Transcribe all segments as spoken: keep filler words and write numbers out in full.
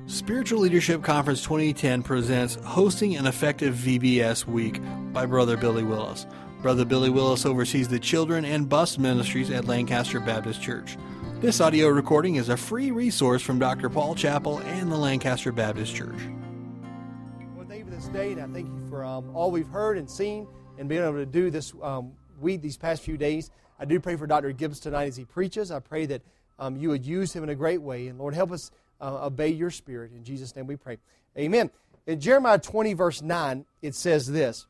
Spiritual Leadership Conference twenty ten presents Hosting an Effective V B S Week by Brother Billy Willis. Brother Billy Willis oversees the children and bus ministries at Lancaster Baptist Church. This audio recording is a free resource from Doctor Paul Chappell and the Lancaster Baptist Church. Well, thank you for this day, and I thank you for um, all we've heard and seen and being able to do this um, week, these past few days. I do pray for Doctor Gibbs tonight as he preaches. I pray that um, you would use him in a great way, and Lord, help us Uh, obey your spirit. In Jesus' name we pray. Amen. In Jeremiah twenty, verse nine, it says this,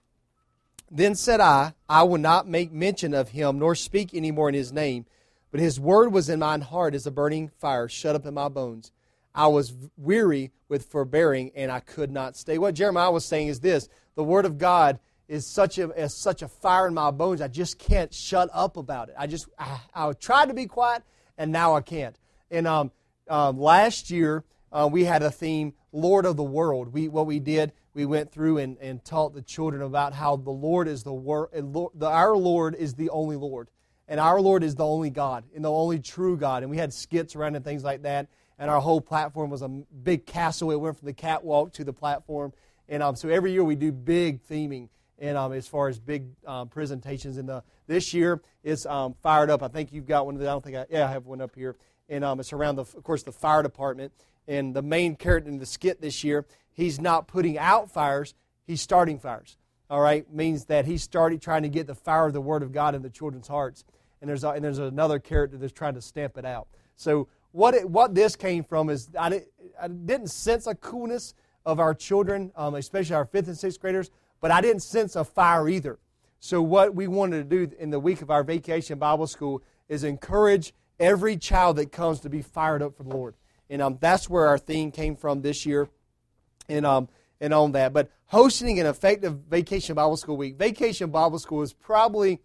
Then said I, I will not make mention of him, nor speak any more in his name. But his word was in mine heart as a burning fire, shut up in my bones. I was weary with forbearing, and I could not stay. What Jeremiah was saying is this, the word of God is such a, is such a fire in my bones, I just can't shut up about it. I just, I, I tried to be quiet, and now I can't. And, um, Um, last year, uh, we had a theme, Lord of the World. We What we did, we went through and, and taught the children about how the Lord is the Word, our Lord is the only Lord. And our Lord is the only God, and the only true God. And we had skits around and things like that. And our whole platform was a big castle. It went from the catwalk to the platform. And um, so every year we do big theming, and um, as far as big um, presentations. And the, this year it's um, fired up. I think you've got one of the, I don't think I, yeah, I have one up here. And um, it's around, the, of course, the fire department. And the main character in the skit this year, he's not putting out fires, he's starting fires. All right? Means that he's started trying to get the fire of the Word of God in the children's hearts. And there's a, and there's another character that's trying to stamp it out. So what it, what this came from is I, did, I didn't sense a coolness of our children, um, especially our fifth and sixth graders, but I didn't sense a fire either. So what we wanted to do in the week of our Vacation Bible School is encourage every child that comes to be fired up for the Lord. And um, that's where our theme came from this year and um, and on that. But hosting an effective Vacation Bible School week. Vacation Bible School is probably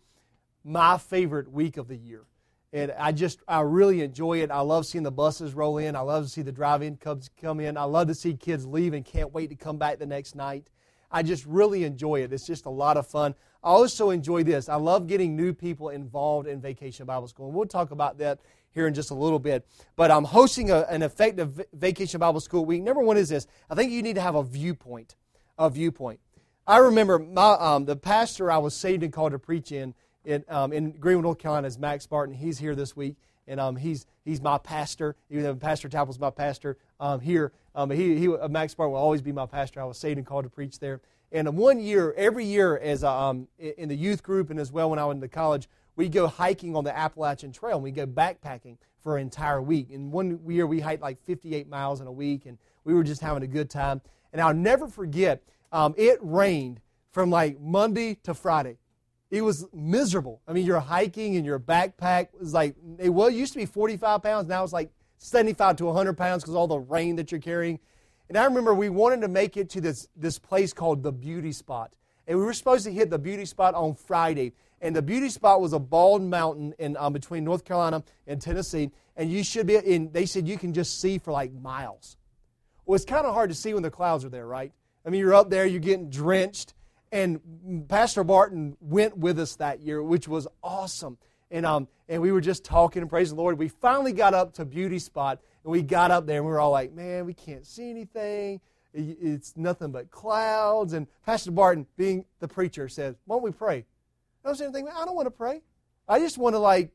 my favorite week of the year. And I just, I really enjoy it. I love seeing the buses roll in. I love to see the drive-in cubs come in. I love to see kids leave and can't wait to come back the next night. I just really enjoy it. It's just a lot of fun. I also enjoy this. I love getting new people involved in Vacation Bible School. And we'll talk about that here in just a little bit. But I'm hosting a, an effective Vacation Bible School week. Number one is this. I think you need to have a viewpoint. A viewpoint. I remember my, um, the pastor I was saved and called to preach in in, um, in Greenwood, North Carolina is Max Barton. He's here this week. And um, he's he's my pastor. Even though Pastor Tapple's my pastor um, here. Um, he, he uh, Max Barton will always be my pastor. I was saved and called to preach there. And one year, every year, as a, um, in the youth group and as well when I went to college, we go hiking on the Appalachian Trail, and we go backpacking for an entire week. And one year, we hiked like fifty-eight miles in a week, and we were just having a good time. And I'll never forget, um, it rained from like Monday to Friday. It was miserable. I mean, you're hiking, and your backpack was like, it was, used to be forty-five pounds, now it's like seventy-five to one hundred pounds because of all the rain that you're carrying. And I remember we wanted to make it to this, this place called the Beauty Spot. And we were supposed to hit the Beauty Spot on Friday. And the Beauty Spot was a bald mountain in um, between North Carolina and Tennessee. And you should be, and they said you can just see for like miles. Well, it's kind of hard to see when the clouds are there, right? I mean, you're up there, you're getting drenched. And Pastor Barton went with us that year, which was awesome. And um, and we were just talking and praising the Lord. We finally got up to Beauty Spot. And we got up there and we were all like, man, we can't see anything. It's nothing but clouds. And Pastor Barton, being the preacher, says, why don't we pray? I was saying, I don't want to pray. I just want to, like,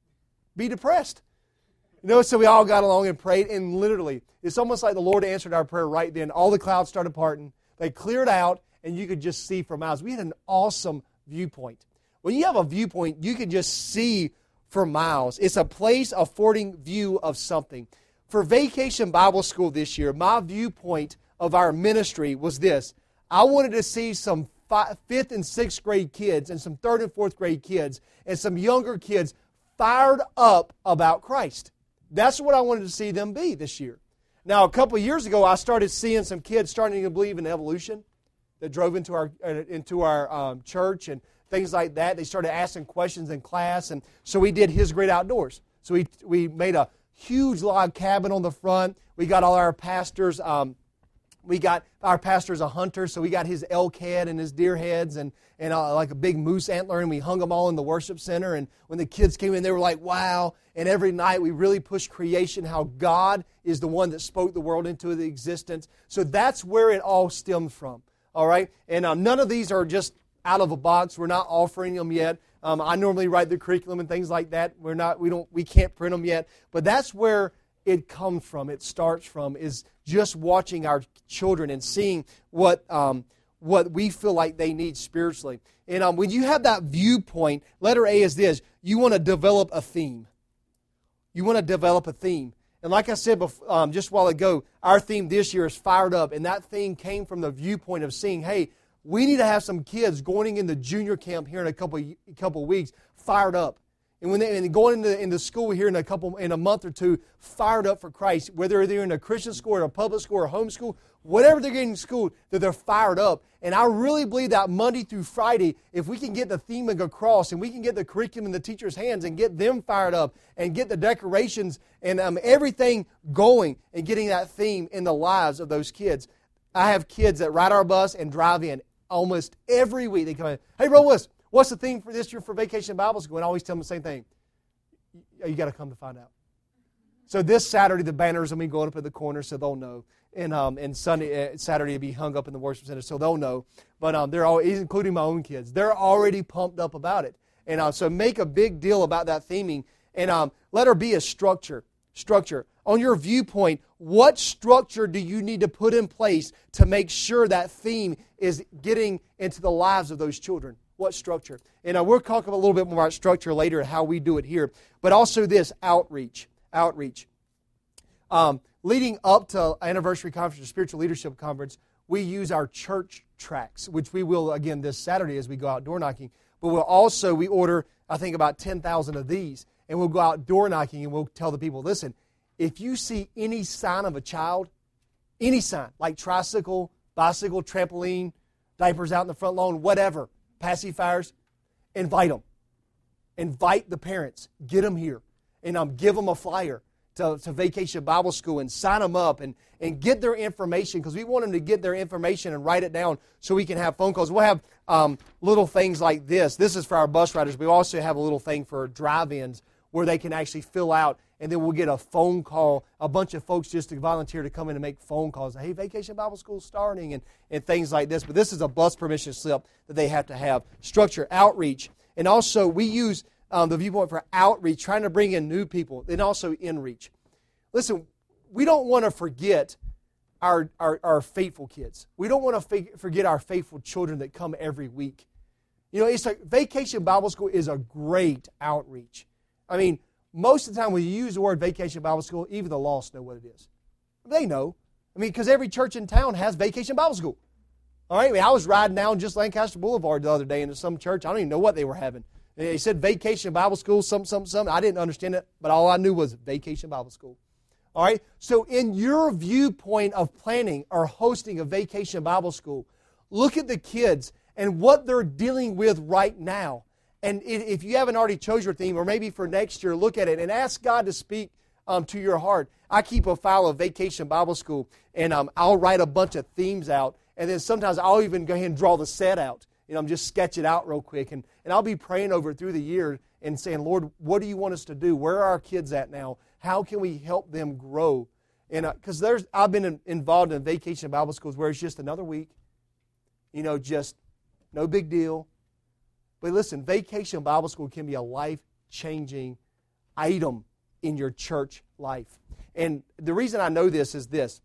be depressed. You know, so we all got along and prayed. And literally, it's almost like the Lord answered our prayer right then. All the clouds started parting. They cleared out, and you could just see for miles. We had an awesome viewpoint. When you have a viewpoint, you can just see for miles. It's a place affording view of something. For Vacation Bible School this year, my viewpoint of our ministry was this. I wanted to see some five, fifth and sixth grade kids and some third and fourth grade kids and some younger kids fired up about Christ. That's what I wanted to see them be this year. Now, a couple of years ago, I started seeing some kids starting to believe in evolution that drove into our uh, into our um, church and things like that. They started asking questions in class, and so we did His Great Outdoors. So we we made a huge log cabin on the front. We got all our pastors' um, We got, our pastor's a hunter, so we got his elk head and his deer heads and, and uh, like a big moose antler, and we hung them all in the worship center. And when the kids came in, they were like, wow. And every night we really pushed creation, how God is the one that spoke the world into the existence. So that's where it all stemmed from, all right? And um, none of these are just out of a box. We're not offering them yet. Um, I normally write the curriculum and things like that. We're not, we don't, we can't print them yet. But that's where it comes from, it starts from, is just watching our children and seeing what um, what we feel like they need spiritually. And um, when you have that viewpoint, letter A is this: you want to develop a theme. You want to develop a theme. And like I said before, um, just a while ago, our theme this year is Fired Up, and that theme came from the viewpoint of seeing, hey, we need to have some kids going into junior camp here in a couple a couple weeks, fired up. And when they and going into, into school here in a couple in a month or two, fired up for Christ, whether they're in a Christian school or a public school or homeschool, whatever they're getting in school, that they're fired up. And I really believe that Monday through Friday, if we can get the theme across and we can get the curriculum in the teachers' hands and get them fired up and get the decorations and um, everything going and getting that theme in the lives of those kids. I have kids that ride our bus and drive in almost every week. They come in, hey, Brother Willis, what's the theme for this year for Vacation Bible School? And I always tell them the same thing. You got to come to find out. So this Saturday, the banners will be going up at the corner, so they'll know. And um, and Sunday, uh, Saturday will be hung up in the worship center, so they'll know. But um, they're all, including my own kids, they're already pumped up about it. And uh, so make a big deal about that theming. And um, letter B is structure. Structure. On your viewpoint, what structure do you need to put in place to make sure that theme is getting into the lives of those children? What structure? And uh, we'll talk a little bit more about structure later and how we do it here. But also this, outreach. Outreach. Um, leading up to Anniversary Conference, or Spiritual Leadership Conference, we use our church tracts, which we will, again, this Saturday as we go out door knocking. But we'll also, we order, I think, about ten thousand of these. And we'll go out door knocking and we'll tell the people, listen, if you see any sign of a child, any sign, like tricycle, bicycle, trampoline, diapers out in the front lawn, whatever, pacifiers, invite them. Invite the parents. Get them here. And um, give them a flyer to, to Vacation Bible School and sign them up and, and get their information, because we want them to get their information and write it down so we can have phone calls. We'll have um, little things like this. This is for our bus riders. We also have a little thing for drive-ins where they can actually fill out, and then we'll get a phone call, a bunch of folks just to volunteer to come in and make phone calls. Hey, Vacation Bible School starting, and, and things like this. But this is a bus permission slip that they have to have. Structure, outreach. And also we use um, the viewpoint for outreach, trying to bring in new people, and also inreach. Listen, we don't want to forget our, our, our faithful kids. We don't want to forget our faithful children that come every week. You know, it's like Vacation Bible School is a great outreach. I mean, most of the time when you use the word Vacation Bible School, even the lost know what it is. They know. I mean, because every church in town has Vacation Bible School. All right? I mean, I was riding down just Lancaster Boulevard the other day into some church. I don't even know what they were having. They said Vacation Bible School, something, something, something. I didn't understand it, but all I knew was Vacation Bible School. All right? So in your viewpoint of planning or hosting a Vacation Bible School, look at the kids and what they're dealing with right now. And if you haven't already chose your theme, or maybe for next year, look at it and ask God to speak um, to your heart. I keep a file of Vacation Bible School, and um, I'll write a bunch of themes out. And then sometimes I'll even go ahead and draw the set out. You know, I'm just sketch it out real quick. And, and I'll be praying over it through the year and saying, Lord, what do you want us to do? Where are our kids at now? How can we help them grow? And because uh, there's, I've been in, involved in Vacation Bible Schools where it's just another week. You know, just no big deal. But listen, Vacation Bible School can be a life-changing item in your church life. And the reason I know this is this.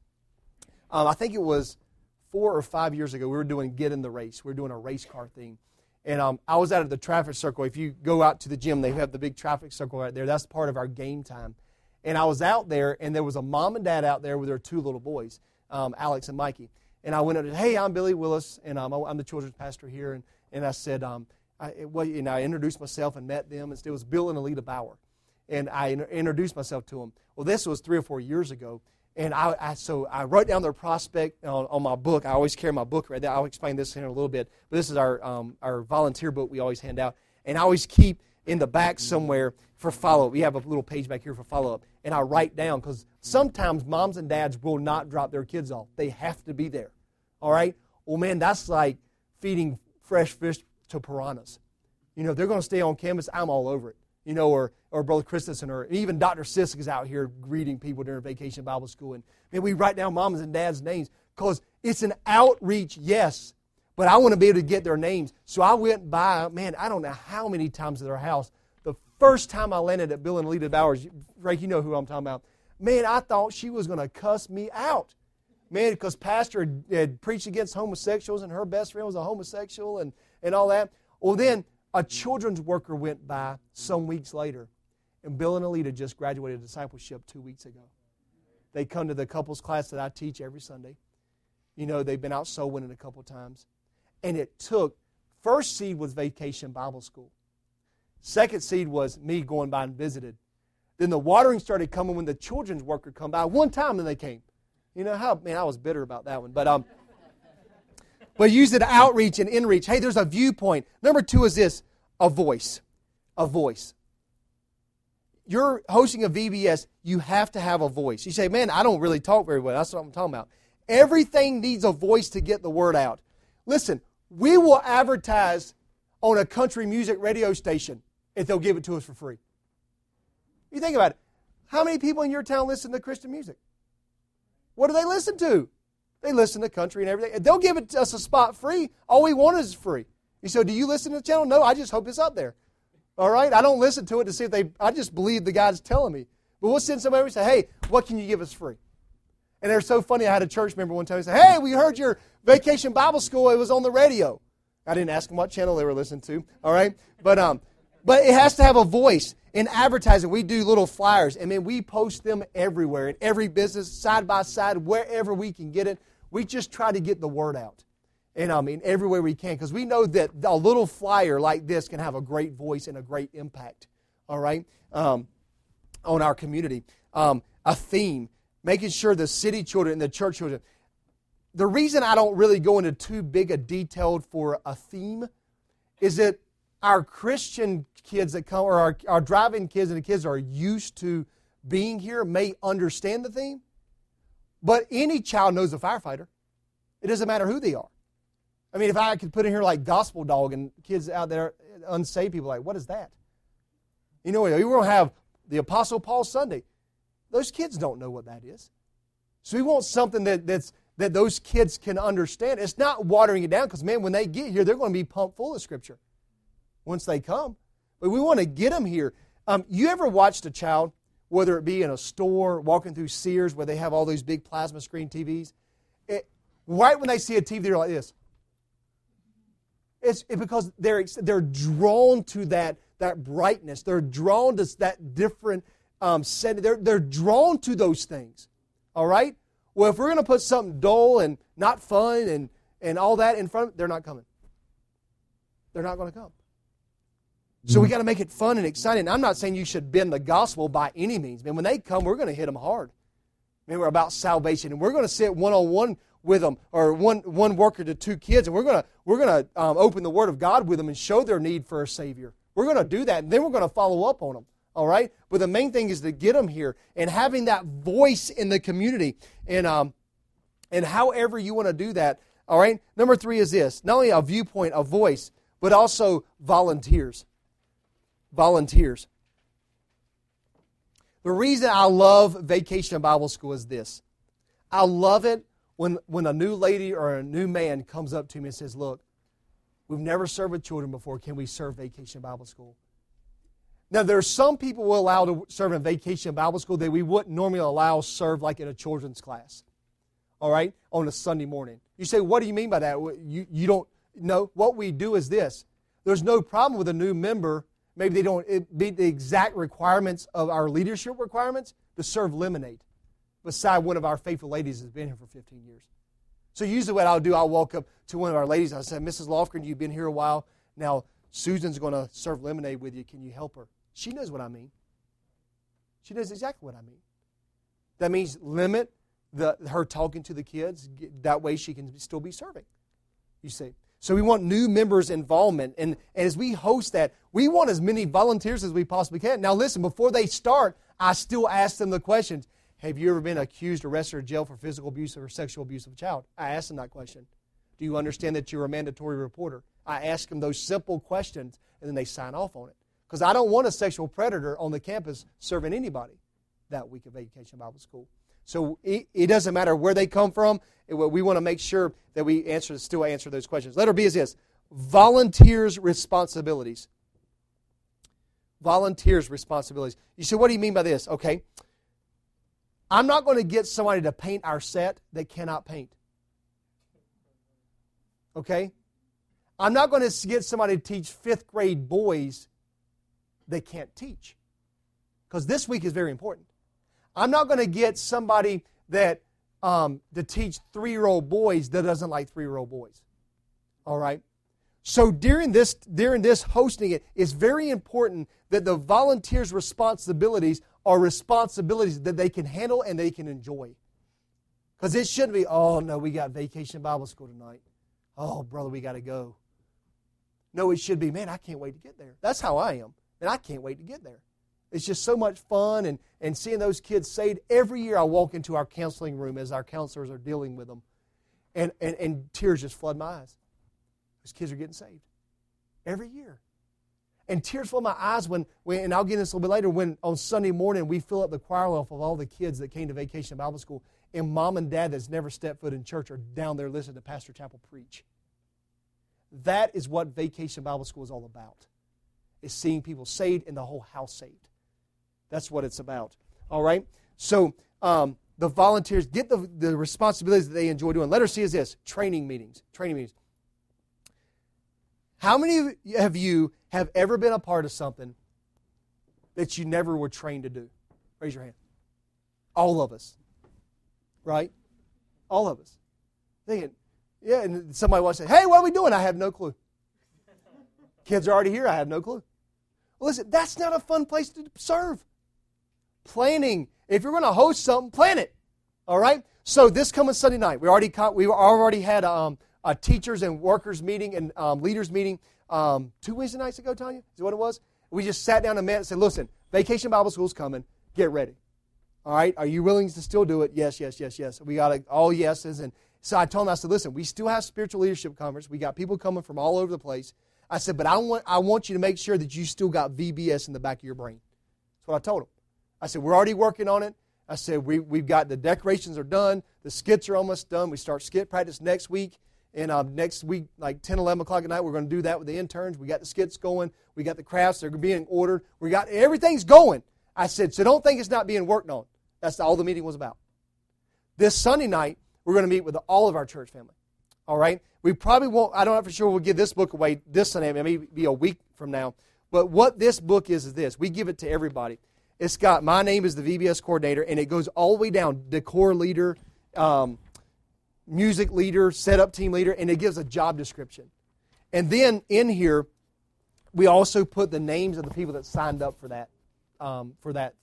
Um, I think it was four or five years ago, we were doing Get in the Race. We were doing a race car thing. And um, I was out at the traffic circle. If you go out to the gym, they have the big traffic circle right there. That's part of our game time. And I was out there, and there was a mom and dad out there with their two little boys, um, Alex and Mikey. And I went up and said, hey, I'm Billy Willis, and um, I'm the children's pastor here. And, and I said, um, I, well, and I introduced myself and met them. It was Bill and Alita Bauer. And I in, introduced myself to them. Well, this was three or four years ago. And I, I so I wrote down their prospect on, on my book. I always carry my book right there. I'll explain this in a little bit. But this is our um, our volunteer book we always hand out. And I always keep in the back somewhere for follow-up. We have a little page back here for follow-up. and I write down, because sometimes moms and dads will not drop their kids off. They have to be there. All right? Well, man, that's like feeding fresh fish to piranhas. You know, if they're going to stay on campus, I'm all over it. You know, or or Brother Christensen, or even Doctor Sisk is out here greeting people during Vacation Bible School. And man, we write down moms and dads' names because it's an outreach, yes, but I want to be able to get their names. So I went by, man, I don't know how many times at their house. The first time I landed at Bill and Alita Bowers, Frank, you know who I'm talking about. Man, I thought she was going to cuss me out. Man, because Pastor had, had preached against homosexuals and her best friend was a homosexual and, and all that. Well, then a children's worker went by some weeks later, and Bill and Alita just graduated discipleship two weeks ago. They come to the couples class that I teach every Sunday. You know, they've been out soul winning a couple times. And it took, first seed was Vacation Bible School. Second seed was me going by and visited. Then the watering started coming when the children's worker come by. One time and they came. You know how, man, I was bitter about that one. But um, but use it outreach and inreach. Hey, there's a viewpoint. Number two is this, a voice. A voice. You're hosting a V B S, you have to have a voice. You say, man, I don't really talk very well. That's what I'm talking about. Everything needs a voice to get the word out. Listen, we will advertise on a country music radio station if they'll give it to us for free. You think about it. How many people in your town listen to Christian music? What do they listen to? They listen to country and everything. They'll give it to us a spot free. All we want is free. You say, do you listen to the channel? No, I just hope it's up there. All right? I don't listen to it to see if they, I just believe the guy's telling me. But we'll send somebody and say, hey, what can you give us free? And they're so funny. I had a church member one time who said, hey, we heard your Vacation Bible School. It was on the radio. I didn't ask them what channel they were listening to. All right? But um, but it has to have a voice. In advertising, we do little flyers. And then we post them everywhere. In every business, side by side, wherever we can get it. We just try to get the word out. And I mean, everywhere we can. Because we know that a little flyer like this can have a great voice and a great impact. All right? Um, on our community. Um, a theme. Making sure the city children and the church children. The reason I don't really go into too big a detail for a theme is that our Christian kids that come, or our, our drive-in kids and the kids that are used to being here may understand the theme. But any child knows a firefighter. It doesn't matter who they are. I mean, if I could put in here like Gospel Dog and kids out there, unsaved people, like, what is that? You know, we won't have the Apostle Paul Sunday. Those kids don't know what that is. So we want something that, that's, that those kids can understand. It's not watering it down because, man, when they get here, they're going to be pumped full of Scripture once they come. But we want to get them here. Um, you ever watched a child, whether it be in a store, walking through Sears where they have all those big plasma screen T Vs, it, right when they see a T V, they're like this. It's it, because they're, they're drawn to that, that brightness. They're drawn to that different um, setting. They're, they're drawn to those things. All right? Well, if we're going to put something dull and not fun and, and all that in front of them, they're not coming. They're not going to come. So we got to make it fun and exciting. I'm not saying you should bend the gospel by any means. Man, when they come, we're going to hit them hard. Man, we're about salvation, and we're going to sit one-on-one with them, or one one worker to two kids, and we're going to we're going to um, open the Word of God with them and show their need for a Savior. We're going to do that, and then we're going to follow up on them. All right? But the main thing is to get them here and having that voice in the community. And um, and however you want to do that. All right? Number three is this. Not only a viewpoint, a voice, but also volunteers. Volunteers. The reason I love Vacation Bible School is this. I love it when, when a new lady or a new man comes up to me and says, look, we've never served with children before. Can we serve Vacation Bible School? Now, there are some people we'll allow to serve in Vacation Bible School that we wouldn't normally allow serve like in a children's class, all right, on a Sunday morning. You say, what do you mean by that? You, you don't know. What we do is this. There's no problem with a new member. Maybe they don't meet the exact requirements of our leadership requirements to serve lemonade beside one of our faithful ladies that's been here for fifteen years. So usually what I'll do, I'll walk up to one of our ladies. I'll say, Missus Lofgren, you've been here a while. Now, Susan's going to serve lemonade with you. Can you help her? She knows what I mean. She knows exactly what I mean. That means limit the her talking to the kids. That way she can still be serving. You see. So we want new members' involvement. And, and as we host that, we want as many volunteers as we possibly can. Now listen, before they start, I still ask them the questions. Have you ever been accused, arrested, or jailed for physical abuse or sexual abuse of a child? I ask them that question. Do you understand that you're a mandatory reporter? I ask them those simple questions, and then they sign off on it. Because I don't want a sexual predator on the campus serving anybody that week of Vacation Bible School. So it, it doesn't matter where they come from. It, we want to make sure that we answer, still answer those questions. Letter B is this: volunteers' responsibilities. Volunteers' responsibilities. You say, what do you mean by this? Okay. I'm not going to get somebody to paint our set that cannot paint. Okay? I'm not going to get somebody to teach fifth grade boys that can't teach. Because this week is very important. I'm not going to get somebody that um, to teach three-year-old boys that doesn't like three-year-old boys. All right? So during this, during this hosting it, it's very important that the volunteers' responsibilities are responsibilities that they can handle and they can enjoy. Because it shouldn't be, oh, no, we got Vacation Bible School tonight. Oh, brother, we got to go. No, it should be, man, I can't wait to get there. That's how I am. And I can't wait to get there. It's just so much fun, and, and seeing those kids saved. Every year I walk into our counseling room as our counselors are dealing with them, and, and, and tears just flood my eyes. Those kids are getting saved. Every year. And tears flood my eyes when, when, and I'll get into this a little bit later, when on Sunday morning we fill up the choir loft of all the kids that came to Vacation Bible School, and mom and dad that's never stepped foot in church are down there listening to Pastor Chappell preach. That is what Vacation Bible School is all about, is seeing people saved and the whole house saved. That's what it's about. All right? So um, the volunteers get the, the responsibilities that they enjoy doing. Letter C is this: training meetings. Training meetings. How many of you have ever been a part of something that you never were trained to do? Raise your hand. All of us. Right? All of us. Thinking, yeah, and somebody will say, hey, what are we doing? I have no clue. Kids are already here. I have no clue. Well, listen, that's not a fun place to serve. Planning. If you're going to host something, plan it. All right? So this coming Sunday night, we already we already had um, a teachers and workers meeting and um, leaders meeting um, two Wednesday nights ago, Tanya? Is that what it was? We just sat down and met and said, listen, Vacation Bible School's coming. Get ready. All right? Are you willing to still do it? Yes, yes, yes, yes. We got a, all yeses. And so I told them, I said, listen, we still have spiritual leadership conference. We got people coming from all over the place. I said, but I want I want you to make sure that you still got V B S in the back of your brain. That's what I told them. I said, we're already working on it. I said, we, we've got the decorations are done. The skits are almost done. We start skit practice next week. And um, next week, like ten, eleven o'clock at night, we're going to do that with the interns. We got the skits going. We got the crafts. They're being ordered. We got everything's going. I said, so don't think it's not being worked on. That's all the meeting was about. This Sunday night, we're going to meet with all of our church family. All right? We probably won't, I don't know for sure we'll give this book away this Sunday. It may be a week from now. But what this book is is this. We give it to everybody. It's got, my name is the V B S coordinator, and it goes all the way down, decor leader, um, music leader, setup team leader, and it gives a job description. And then in here, we also put the names of the people that signed up for that, um, for that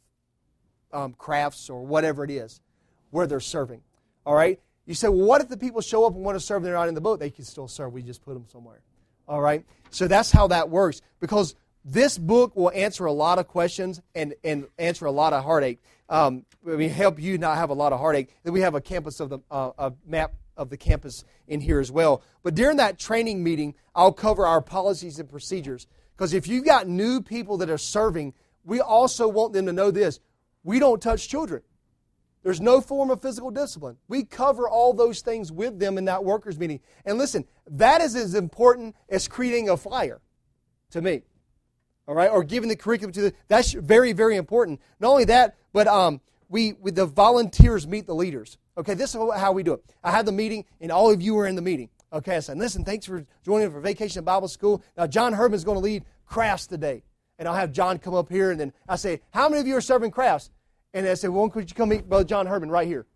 um, crafts or whatever it is, where they're serving. All right? You say, well, what if the people show up and want to serve and they're not in the boat? They can still serve. We just put them somewhere. All right? So that's how that works, because this book will answer a lot of questions and, and answer a lot of heartache. Um, I mean, help you not have a lot of heartache. Then we have a campus of the uh, a map of the campus in here as well. But during that training meeting, I'll cover our policies and procedures. Because if you've got new people that are serving, we also want them to know this: we don't touch children. There's no form of physical discipline. We cover all those things with them in that workers meeting. And listen, that is as important as creating a flyer to me. All right, or giving the curriculum to the, that's very, very important. Not only that, but um, we, with the volunteers meet the leaders. Okay, this is how we do it. I had the meeting, and all of you were in the meeting. Okay, I said, listen, thanks for joining for Vacation Bible School. Now, John Herman is going to lead crafts today. And I'll have John come up here, and then I say, how many of you are serving crafts? And I say, well, could you come meet Brother John Herman right here?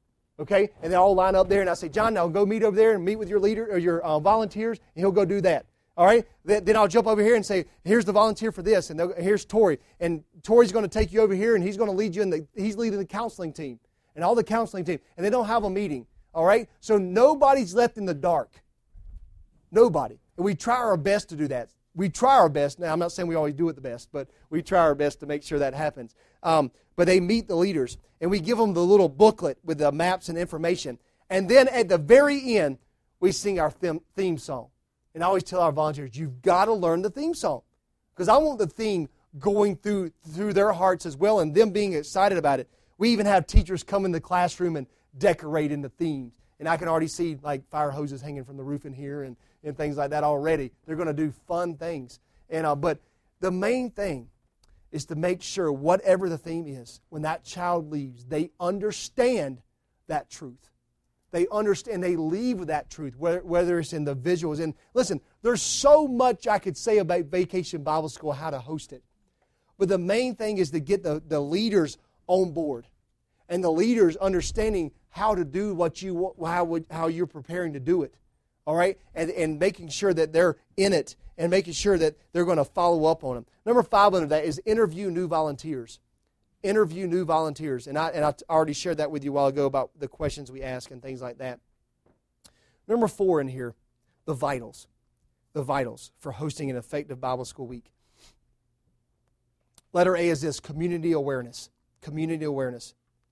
Okay, and they all line up there, and I say, John, now go meet over there and meet with your leader or your uh, volunteers, and he'll go do that. All right? Then I'll jump over here and say, here's the volunteer for this, and here's Tori. And Tori's going to take you over here, and he's going to lead you in the, he's leading the counseling team, and all the counseling team. And they don't have a meeting. All right? So nobody's left in the dark. Nobody. And we try our best to do that. We try our best. Now, I'm not saying we always do it the best, but we try our best to make sure that happens. Um, but they meet the leaders, and we give them the little booklet with the maps and information. And then at the very end, we sing our theme, theme song. And I always tell our volunteers, you've got to learn the theme song. Because I want the theme going through through their hearts as well and them being excited about it. We even have teachers come in the classroom and decorate in the themes. And I can already see like fire hoses hanging from the roof in here and, and things like that already. They're going to do fun things. And uh, But the main thing is to make sure whatever the theme is, when that child leaves, they understand that truth. They understand, they leave with that truth, whether, whether it's in the visuals. And listen, there's so much I could say about Vacation Bible School, how to host it. But the main thing is to get the, the leaders on board. And the leaders understanding how to do what you how would how you're preparing to do it. All right? And, and making sure that they're in it and making sure that they're going to follow up on them. Number five under that is interview new volunteers. Interview new volunteers. And I, and I already shared that with you a while ago about the questions we ask and things like that. Number four in here, the vitals. The vitals for hosting an effective Bible School week. Letter A is this, community awareness. Community awareness.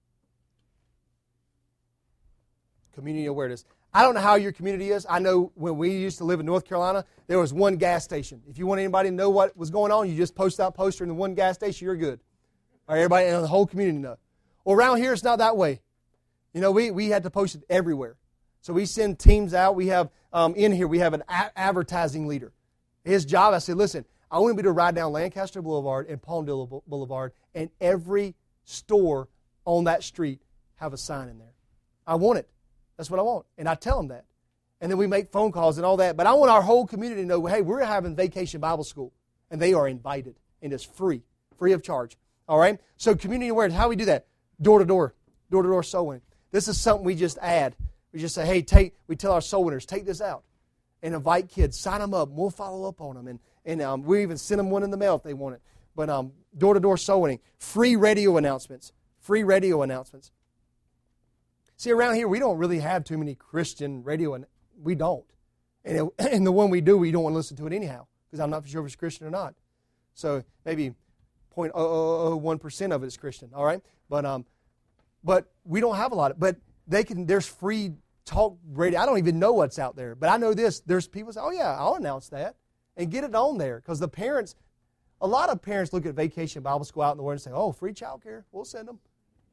Community awareness. I don't know how your community is. I know when we used to live in North Carolina, there was one gas station. If you want anybody to know what was going on, you just post that poster in the one gas station, you're good. All right, everybody in the whole community know. Well, around here, it's not that way. You know, we, we had to post it everywhere. So we send teams out. We have, um, in here, we have an a- advertising leader. His job, I said, listen, I want you to ride down Lancaster Boulevard and Palmdale Boulevard, and every store on that street have a sign in there. I want it. That's what I want. And I tell them that. And then we make phone calls and all that. But I want our whole community to know, hey, we're having Vacation Bible School. And they are invited. And it's free. Free of charge. All right? So community awareness. How do we do that? Door to door. Door to door soul winning. This is something we just add. We just say, hey, take. We tell our soul winners, take this out. And invite kids. Sign them up. We'll follow up on them. And, and um, we even send them one in the mail if they want it. But um, door to door soul winning. Free radio announcements. Free radio announcements. See, around here, we don't really have too many Christian radio, and we don't. And, it, and the one we do, we don't want to listen to it anyhow, because I'm not sure if it's Christian or not. So maybe zero point zero zero zero one percent of it is Christian, all right? But um, but we don't have a lot of, but they can. There's free talk radio. I don't even know what's out there, but I know this. There's people say, oh yeah, I'll announce that, and get it on there, because the parents, a lot of parents look at Vacation Bible School out in the world and say, oh, free child care, we'll send them.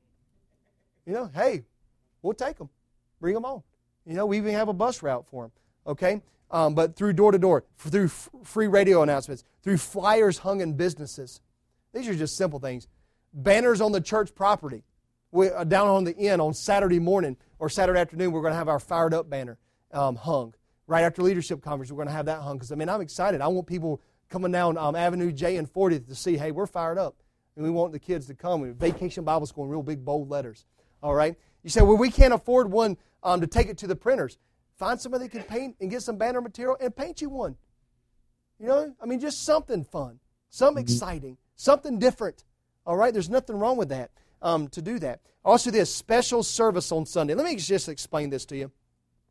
You know, hey, we'll take them. Bring them on. You know, we even have a bus route for them. Okay? Um, but through door-to-door, through f- free radio announcements, through flyers hung in businesses. These are just simple things. Banners on the church property. We, uh, down on the inn on Saturday morning or Saturday afternoon, we're going to have our Fired Up banner um, hung. Right after leadership conference, we're going to have that hung. Because, I mean, I'm excited. I want people coming down um, Avenue J and fortieth to see, hey, we're fired up. And we want the kids to come. Vacation Bible School in real big, bold letters. All right? You say, well, we can't afford one um, to take it to the printers. Find somebody that can paint and get some banner material and paint you one. You know, I mean, just something fun, something exciting, something different. All right, there's nothing wrong with that, um, to do that. Also, this special service on Sunday. Let me just explain this to you.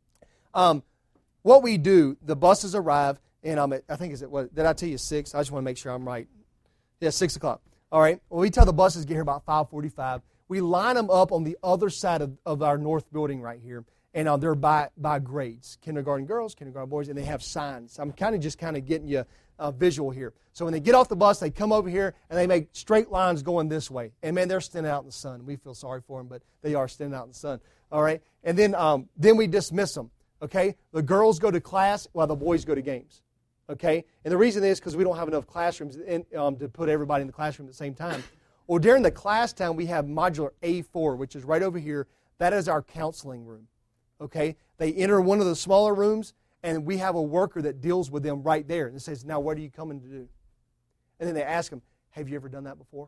Um, what we do, the buses arrive, and um, I think, is it, what, did I tell you six? I just want to make sure I'm right. Yeah, six o'clock. All right, well, we tell the buses get here about five forty-five. We line them up on the other side of, of our north building right here, and uh, they're by, by grades. Kindergarten girls, kindergarten boys, and they have signs. I'm kind of just kind of getting you a visual here. So when they get off the bus, they come over here, and they make straight lines going this way. And, man, they're standing out in the sun. We feel sorry for them, but they are standing out in the sun. All right? And then, um, then we dismiss them, okay? The girls go to class while the boys go to games, okay? And the reason is because we don't have enough classrooms in, um, to put everybody in the classroom at the same time. Or during the class time, we have modular A four, which is right over here. That is our counseling room. Okay? They enter one of the smaller rooms, and we have a worker that deals with them right there. And says, now, what are you coming to do? And then they ask them, have you ever done that before?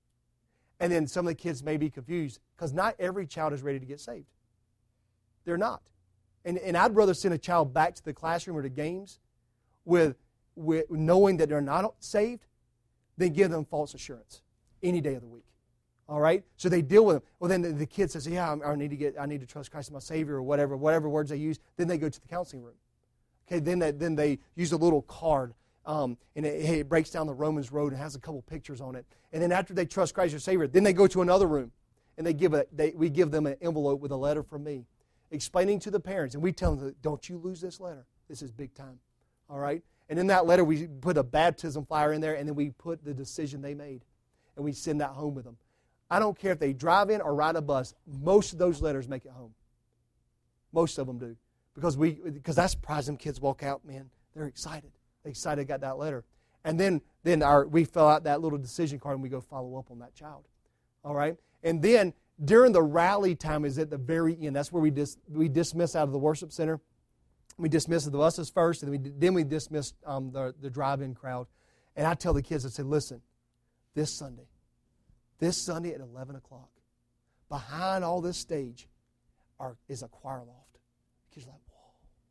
And then some of the kids may be confused, because not every child is ready to get saved. They're not. And, and I'd rather send a child back to the classroom or to games with, with knowing that they're not saved than give them false assurance. Any day of the week. All right? So they deal with them. Well, then the, the kid says, yeah, I need to get, I need to trust Christ as my Savior, or whatever, whatever words they use. Then they go to the counseling room. Okay, then they, then they use a little card, um, and it, it breaks down the Romans road and has a couple pictures on it. And then after they trust Christ as Savior, then they go to another room, and they give a they, we give them an envelope with a letter from me, explaining to the parents, and we tell them, don't you lose this letter. This is big time. All right? And in that letter, we put a baptism flyer in there, and then we put the decision they made, and we send that home with them. I don't care if they drive in or ride a bus. Most of those letters make it home. Most of them do. Because we, because that's surprised them kids walk out, man, they're excited. They're excited they got that letter. And then, then our, we fill out that little decision card and we go follow up on that child. All right? And then during the rally time is at the very end. That's where we dis, we dismiss out of the worship center. We dismiss the buses first, and then we, then we dismiss um, the, the drive-in crowd. And I tell the kids, I say, listen, this Sunday, this Sunday at eleven o'clock, behind all this stage are, is a choir loft. The kids are like, whoa.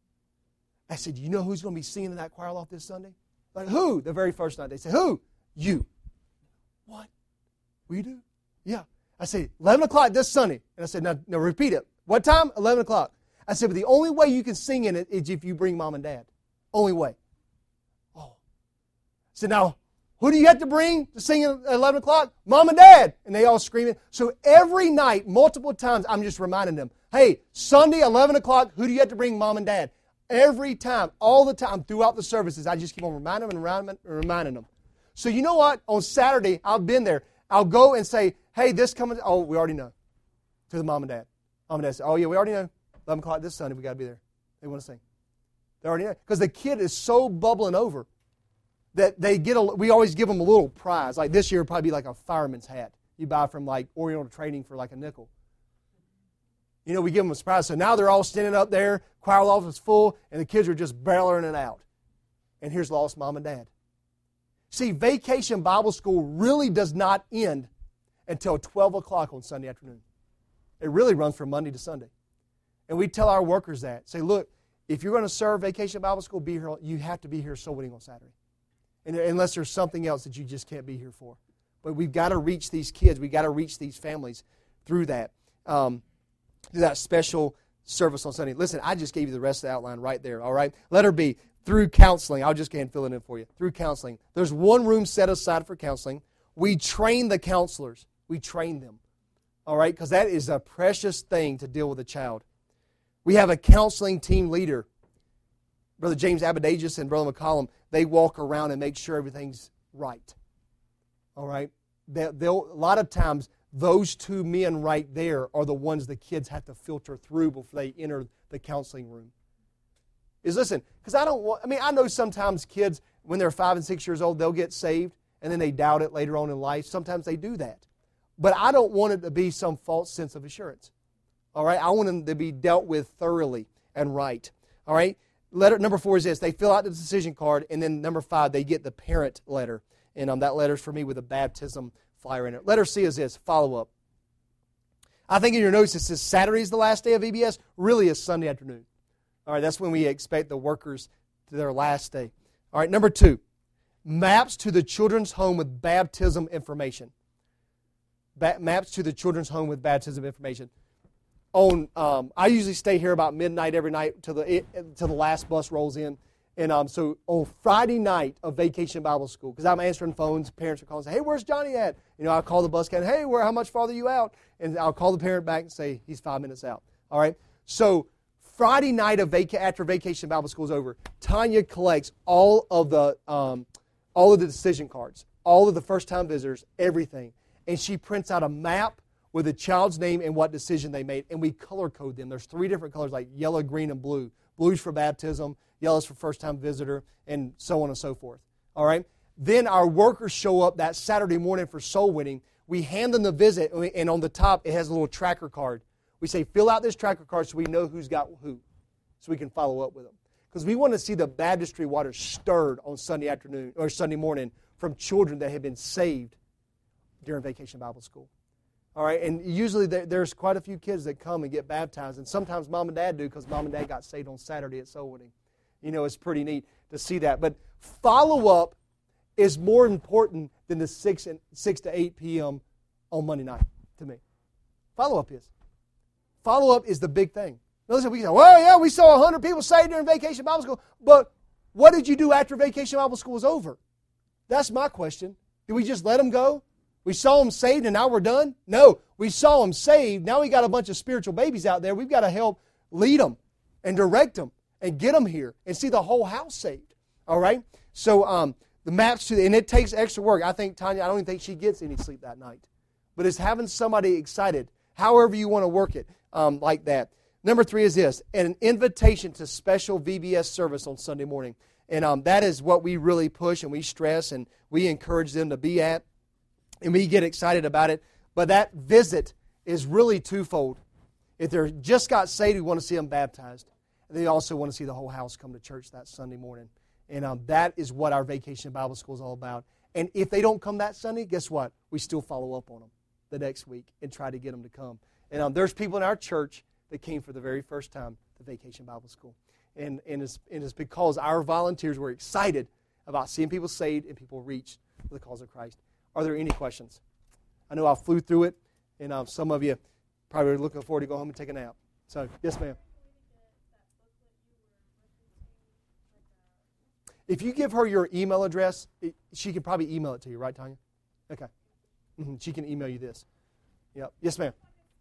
I said, you know who's going to be singing in that choir loft this Sunday? Like, who? The very first night. They say, who? You. What? We do? Yeah. I said, eleven o'clock this Sunday. And I said, now, now repeat it. What time? eleven o'clock. I said, but the only way you can sing in it is if you bring mom and dad. Only way. Oh. I said, now, who do you have to bring to sing at eleven o'clock? Mom and dad. And they all screaming. So every night, multiple times, I'm just reminding them, hey, Sunday, eleven o'clock, who do you have to bring? Mom and dad. Every time, all the time, throughout the services, I just keep on reminding them and reminding, reminding them. So you know what? On Saturday, I've been there. I'll go and say, hey, this coming, oh, we already know. To the mom and dad. Mom and dad say, oh, yeah, we already know. eleven o'clock this Sunday, we got to be there. They want to sing. They already know. Because the kid is so bubbling over that they get a, we always give them a little prize. Like this year, it'll probably be like a fireman's hat. You buy from like Oriental Trading for like a nickel. You know, we give them a surprise. So now they're all standing up there, choir loft is full, and the kids are just barreling it out. And here's lost mom and dad. See, Vacation Bible School really does not end until twelve o'clock on Sunday afternoon. It really runs from Monday to Sunday. And we tell our workers that. Say, look, if you're going to serve Vacation Bible School, be here. You have to be here soul winning on Saturday. And unless there's something else that you just can't be here for. But we've got to reach these kids. We've got to reach these families through that. Um, through that special service on Sunday. Listen, I just gave you the rest of the outline right there, all right? Letter B, through counseling. I'll just go ahead and fill it in for you. Through counseling. There's one room set aside for counseling. We train the counselors. We train them, all right? Because that is a precious thing to deal with a child. We have a counseling team leader. Brother James Abedages and Brother McCollum, they walk around and make sure everything's right, all right? They, they'll, a lot of times, those two men right there are the ones the kids have to filter through before they enter the counseling room. Is listen, because I don't want, I mean, I know sometimes kids, when they're five and six years old, they'll get saved, and then they doubt it later on in life. Sometimes they do that. But I don't want it to be some false sense of assurance. All right? I want them to be dealt with thoroughly and right. All right? Letter number four is this. They fill out the decision card, and then number five, they get the parent letter. And um, that letter's for me with a baptism flyer in it. Letter C is this, follow-up. I think in your notes it says Saturday is the last day of V B S. Really is Sunday afternoon. All right, that's when we expect the workers to their last day. All right, number two, maps to the children's home with baptism information. Ba- maps to the children's home with baptism information. On, um, I usually stay here about midnight every night till the till the last bus rolls in. And um, so on Friday night of Vacation Bible School, because I'm answering phones, parents are calling and say, hey, where's Johnny at? You know, I'll call the bus captain, hey, where? How much farther are you out? And I'll call the parent back and say, he's five minutes out. All right? So Friday night of vaca- after Vacation Bible School is over, Tanya collects all of the um, all of the decision cards, all of the first-time visitors, everything. And she prints out a map with the child's name and what decision they made, and we color code them. There's three different colors, like yellow, green, and blue. Blue's for baptism, yellow's for first-time visitor, and so on and so forth. All right? Then our workers show up that Saturday morning for soul winning. We hand them the visit, and on the top it has a little tracker card. We say, fill out this tracker card so we know who's got who, so we can follow up with them. Because we want to see the baptistry water stirred on Sunday afternoon or Sunday morning from children that have been saved during Vacation Bible School. All right, and usually there, there's quite a few kids that come and get baptized, and sometimes mom and dad do because mom and dad got saved on Saturday at soul winning. You know, it's pretty neat to see that. But follow-up is more important than the six, and, six to eight p.m. on Monday night to me. Follow-up is. Follow-up is the big thing. Listen, we say, well, yeah, we saw one hundred people saved during Vacation Bible School, but what did you do after Vacation Bible School was over? That's my question. Did we just let them go? We saw them saved and now we're done? No, we saw them saved. Now we got a bunch of spiritual babies out there. We've got to help lead them and direct them and get them here and see the whole house saved. All right? So um, the maps to the, and it takes extra work. I think Tanya, I don't even think she gets any sleep that night. But it's having somebody excited, however you want to work it, um, like that. Number three is this, an invitation to special V B S service on Sunday morning. And um, that is what we really push and we stress and we encourage them to be at. And we get excited about it. But that visit is really twofold. If they're just got saved, we want to see them baptized. And they also want to see the whole house come to church that Sunday morning. And um, that is what our Vacation Bible School is all about. And if they don't come that Sunday, guess what? We still follow up on them the next week and try to get them to come. And um, there's people in our church that came for the very first time to Vacation Bible School. And, and, it's, and it's because our volunteers were excited about seeing people saved and people reached for the cause of Christ. Are there any questions? I know I flew through it, and um, some of you probably are looking forward to go home and take a nap. So, yes, ma'am. If you give her your email address, it, she can probably email it to you, right, Tanya? Okay. Mm-hmm. She can email you this. Yep. Yes, ma'am.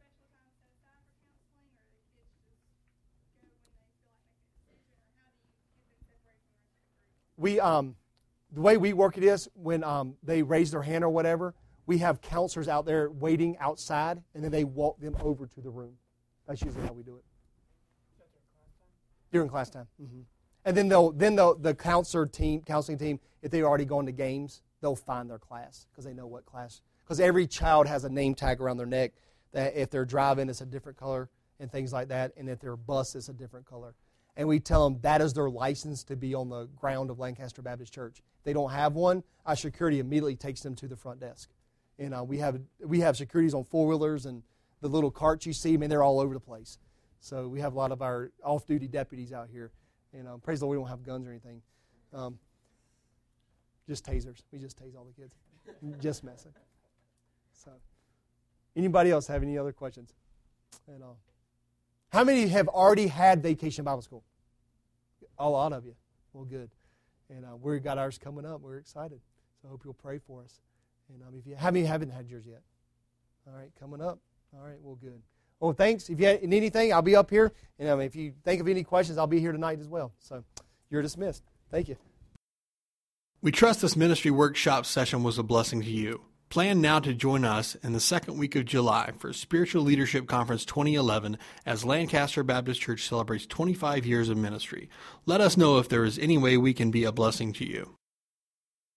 We, um, the way we work it is when um, they raise their hand or whatever, we have counselors out there waiting outside, and then they walk them over to the room. That's usually how we do it. During class time. Mm-hmm. And then they'll then they'll, the counselor team, counseling team, if they've already gone to games, they'll find their class because they know what class. Because every child has a name tag around their neck that if they're driving, it's a different color and things like that, and if they're bus, it's a different color. And we tell them that is their license to be on the ground of Lancaster Baptist Church. If they don't have one, our security immediately takes them to the front desk. And uh, we have we have securities on four-wheelers and the little carts you see, man, they're all over the place. So we have a lot of our off-duty deputies out here. And um, praise the Lord, we don't have guns or anything. Um, just tasers. We just tase all the kids. Just messing. So, anybody else have any other questions? And, uh, how many have already had Vacation Bible School? A lot of you. Well, good. And uh, we've got ours coming up. We're excited. So I hope you'll pray for us. And um, if you how many haven't had yours yet? All right, coming up. All right, well, good. Well, thanks. If you need anything, I'll be up here. And um, if you think of any questions, I'll be here tonight as well. So you're dismissed. Thank you. We trust this ministry workshop session was a blessing to you. Plan now to join us in the second week of July for Spiritual Leadership Conference twenty eleven as Lancaster Baptist Church celebrates twenty-five years of ministry. Let us know if there is any way we can be a blessing to you.